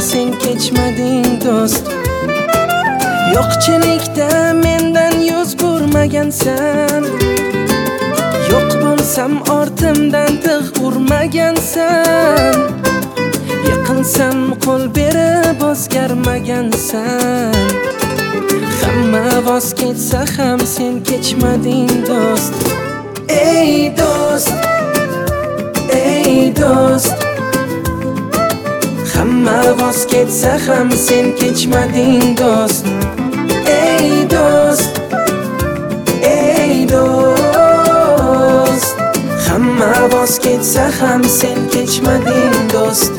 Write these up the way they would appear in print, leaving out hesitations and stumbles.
sen kechmading do'st. Yo'qchilikda mendan yuz burmagansan, yo'q bo'lsam ortimdan tig' urmagansan. Yiqilsam qo'l berib o'zgarmagansan. Hamma voz ketsa ham sen kechmading do'st. Ey do'st, ey do'st, hamma voz ketsa ham sen kechmading do'st. Ey do'st, ey do'st, hamma voz ketsa ham sen kechmading do'st.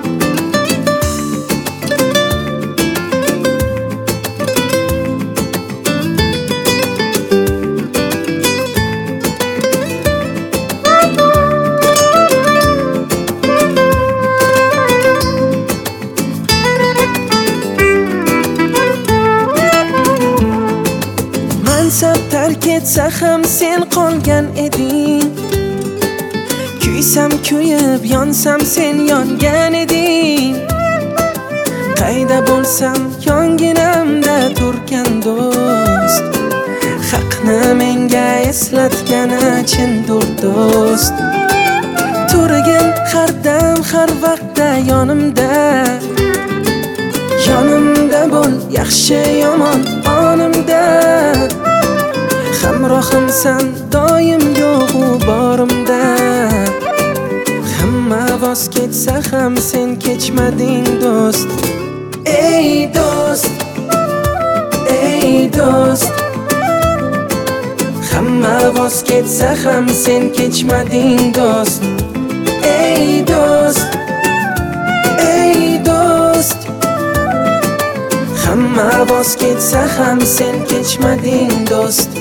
Mansab tark etsa ham sen qolgan eding. Kuysam kuyib, yonsam sen yongan eding. Qayda bo'lsam yonginamda turgan do'st. Haqni menga eslatgani chindir do'st. Turgin har dam, har vaqtda yonimda. Yonimda bo'l, yaxshi yomon onimda. Hamrohimsan doim yo'g'u borimda. Hamma voz ketsa ham sen kechmading do'st. Ey do'st, ey do'st, hamma voz ketsa ham sen kechmading do'st. Ey do'st, ey do'st, hamma voz ketsa ham sen kechmading do'st.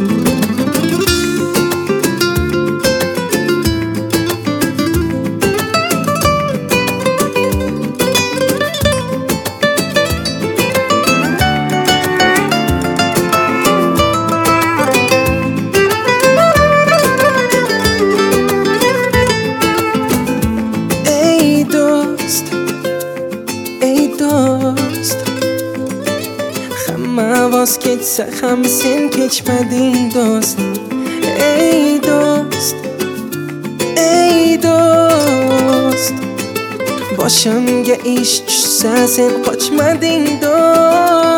Hamma voz ketsa ham sen kechmading do'st. Ey do'st, ey do'st, boshimga ish tushsa sen qochmading do'st.